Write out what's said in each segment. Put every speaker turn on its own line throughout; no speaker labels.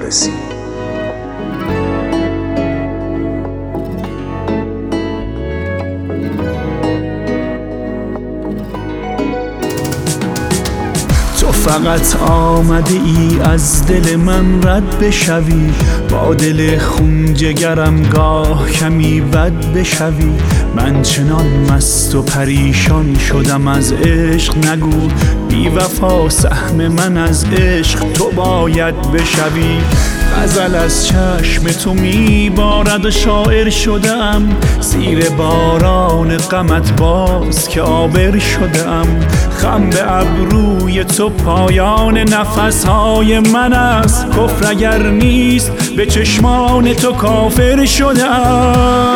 فارسی.
تو فقط آمده ای از دل من رد بشوی، با دل خون جگرم گاه کمی بد بشوی. من چنان مست و پریشان شدم از عشق، نگو بی وفا سهم من از عشق تو باید بشوی. غزل از چشم تو میبارد و شاعر شدم، زیر باران غمت باز که آبر شدم. خم به ابروی تو پایان نفسهای من است، کفر اگر نیست به چشمان تو کافر شدم.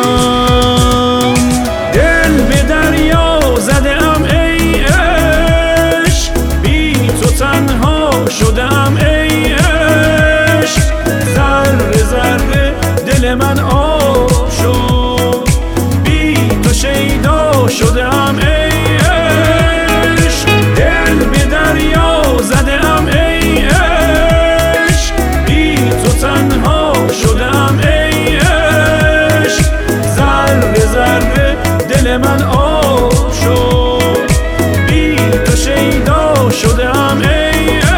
دل به دریا زدم ای عشق، بی تو تنها شدم ای عشق. ذره ذره دل من آب شد، بی تو شیدا شدم ای عشق. دل به دریا زدم ای عشق، بی تو تنها شدم ای عشق. ذره ذره دل من آب شد، بی تو شیدا شدم ای عشق.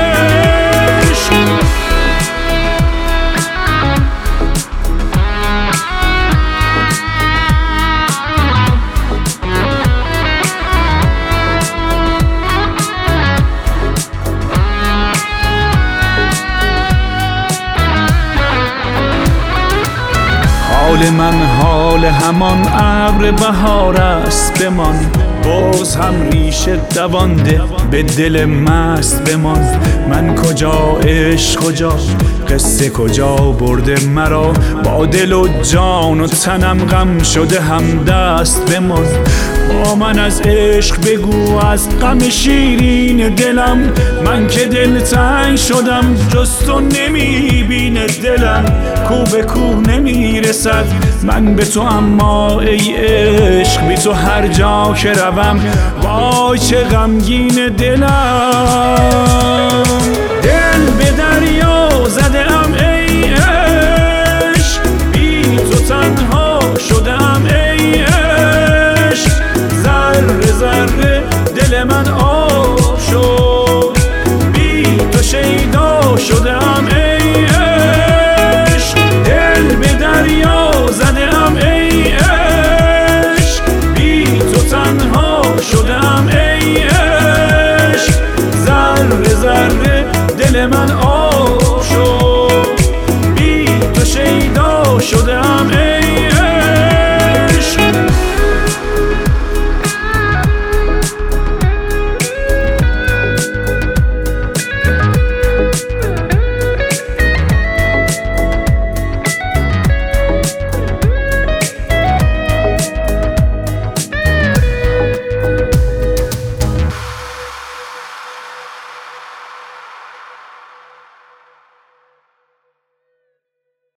حال من حال همان ابر بهار است، بمان باز هم ریشه دوانده به دل مست بمان. من کجا عشق کجا قصه کجا برده مرا، با دل و جان و تنم غم شده هم دست بمان. با من از عشق بگو از غم شیرین دلم، من که دل تنگ شدم جز تو نمیبینه دلم. کو به کو نمیرسد من به تو، اما ای عشق بی تو هر جا که روم وای چه غمگین دلم. دل به دریا زدم